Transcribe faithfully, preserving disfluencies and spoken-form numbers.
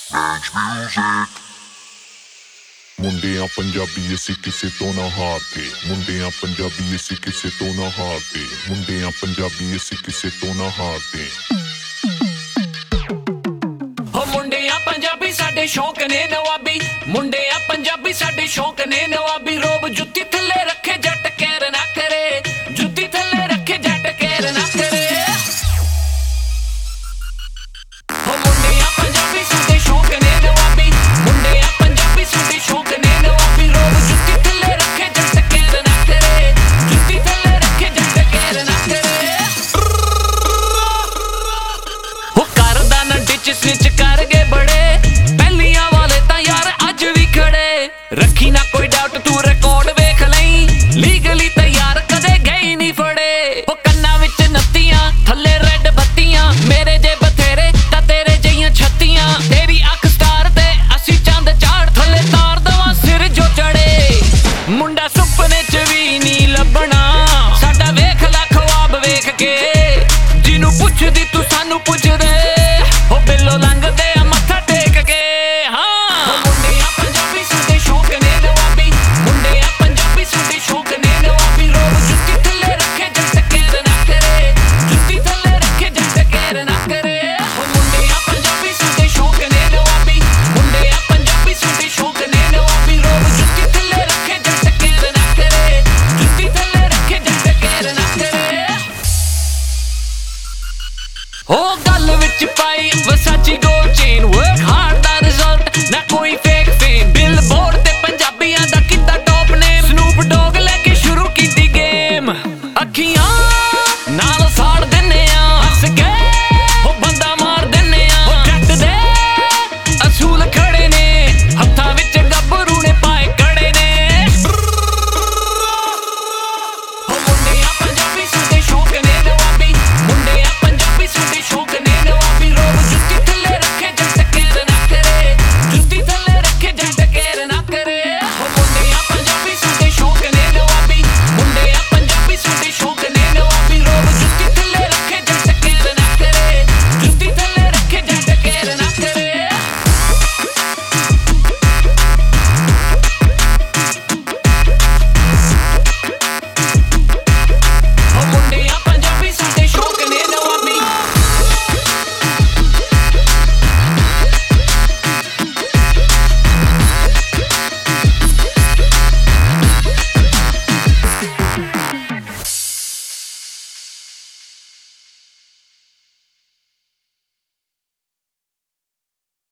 ਮੁੰਡਿਆਂ ਪੰਜਾਬੀ ਅਸੀਂ ਕਿਸੇ ਤੋਂ ਨਾ ਹਾਰਦੇ, ਮੁੰਡਿਆਂ ਪੰਜਾਬੀ ਅਸੀਂ ਕਿਸੇ ਤੋਂ ਨਾ ਹਾਰਦੇ, ਮੁੰਡਿਆਂ ਪੰਜਾਬੀ ਅਸੀਂ ਕਿਸੇ ਤੋਂ ਨਾ ਹਾਰਦੇ। ਹੋ ਮੁੰਡਿਆਂ ਪੰਜਾਬੀ ਸਾਡੇ ਸ਼ੌਂਕ ਨੇ ਨਵਾਬੀ, ਮੁੰਡਿਆਂ ਪੰਜਾਬੀ ਸਾਡੇ ਸ਼ੌਂਕ ਨੇ ਨਵਾਬੀ। ਰੋਬ ਜੁੱਤੀ